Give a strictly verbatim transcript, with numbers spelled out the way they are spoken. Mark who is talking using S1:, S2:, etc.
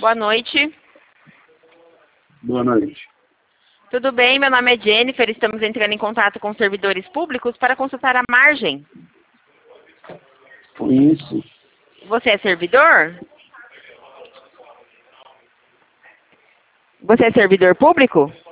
S1: Boa noite.
S2: Boa noite.
S1: Tudo bem? Meu nome é Jennifer. Estamos entrando em contato com servidores públicos para consultar a margem.
S2: Isso.
S1: Você é servidor? Você é servidor público?